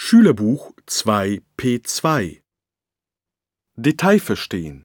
Schülerbuch 2p2 Detail verstehen.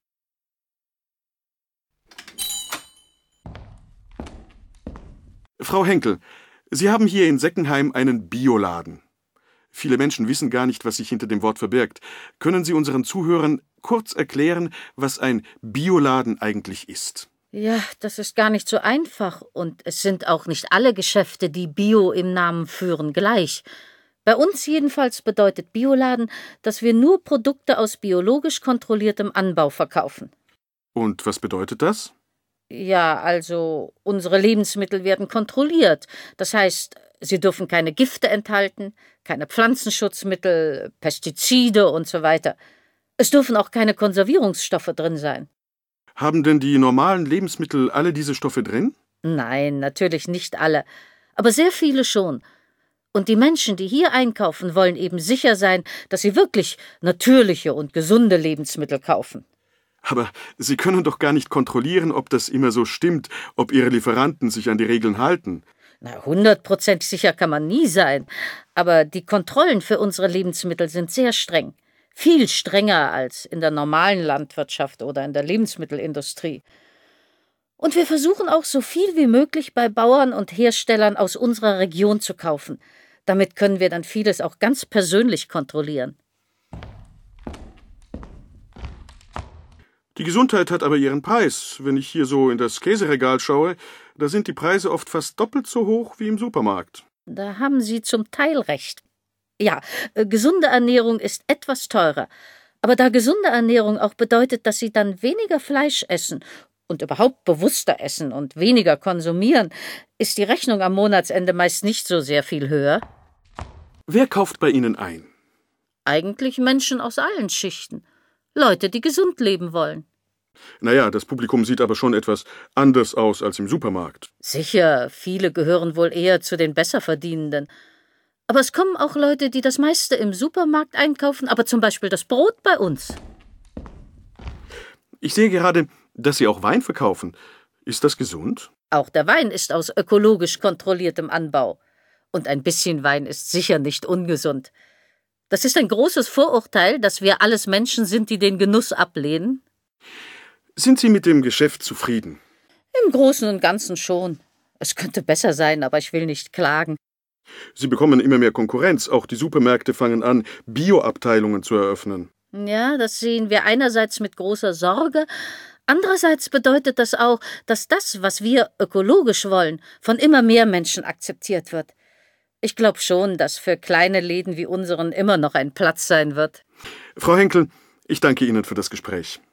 Frau Henkel, Sie haben hier in Seckenheim einen Bioladen. Viele Menschen wissen gar nicht, was sich hinter dem Wort verbirgt. Können Sie unseren Zuhörern kurz erklären, was ein Bioladen eigentlich ist? Ja, das ist gar nicht so einfach. Und es sind auch nicht alle Geschäfte, die Bio im Namen führen, gleich. Bei uns jedenfalls bedeutet Bioladen, dass wir nur Produkte aus biologisch kontrolliertem Anbau verkaufen. Und was bedeutet das? Ja, also unsere Lebensmittel werden kontrolliert. Das heißt, sie dürfen keine Gifte enthalten, keine Pflanzenschutzmittel, Pestizide und so weiter. Es dürfen auch keine Konservierungsstoffe drin sein. Haben denn die normalen Lebensmittel alle diese Stoffe drin? Nein, natürlich nicht alle, aber sehr viele schon. Und die Menschen, die hier einkaufen, wollen eben sicher sein, dass sie wirklich natürliche und gesunde Lebensmittel kaufen. Aber Sie können doch gar nicht kontrollieren, ob das immer so stimmt, ob Ihre Lieferanten sich an die Regeln halten. Na, 100% sicher kann man nie sein. Aber die Kontrollen für unsere Lebensmittel sind sehr streng. Viel strenger als in der normalen Landwirtschaft oder in der Lebensmittelindustrie. Und wir versuchen auch so viel wie möglich bei Bauern und Herstellern aus unserer Region zu kaufen. Damit können wir dann vieles auch ganz persönlich kontrollieren. Die Gesundheit hat aber ihren Preis. Wenn ich hier so in das Käseregal schaue, da sind die Preise oft fast doppelt so hoch wie im Supermarkt. Da haben Sie zum Teil recht. Ja, gesunde Ernährung ist etwas teurer. Aber da gesunde Ernährung auch bedeutet, dass Sie dann weniger Fleisch essen und überhaupt bewusster essen und weniger konsumieren, ist die Rechnung am Monatsende meist nicht so sehr viel höher. Wer kauft bei Ihnen ein? Eigentlich Menschen aus allen Schichten. Leute, die gesund leben wollen. Naja, das Publikum sieht aber schon etwas anders aus als im Supermarkt. Sicher, viele gehören wohl eher zu den Besserverdienenden. Aber es kommen auch Leute, die das meiste im Supermarkt einkaufen, aber zum Beispiel das Brot bei uns. Ich sehe gerade, dass Sie auch Wein verkaufen. Ist das gesund? Auch der Wein ist aus ökologisch kontrolliertem Anbau. Und ein bisschen Wein ist sicher nicht ungesund. Das ist ein großes Vorurteil, dass wir alles Menschen sind, die den Genuss ablehnen. Sind Sie mit dem Geschäft zufrieden? Im Großen und Ganzen schon. Es könnte besser sein, aber ich will nicht klagen. Sie bekommen immer mehr Konkurrenz. Auch die Supermärkte fangen an, Bioabteilungen zu eröffnen. Ja, das sehen wir einerseits mit großer Sorge. Andererseits bedeutet das auch, dass das, was wir ökologisch wollen, von immer mehr Menschen akzeptiert wird. Ich glaube schon, dass für kleine Läden wie unseren immer noch ein Platz sein wird. Frau Henkel, ich danke Ihnen für das Gespräch.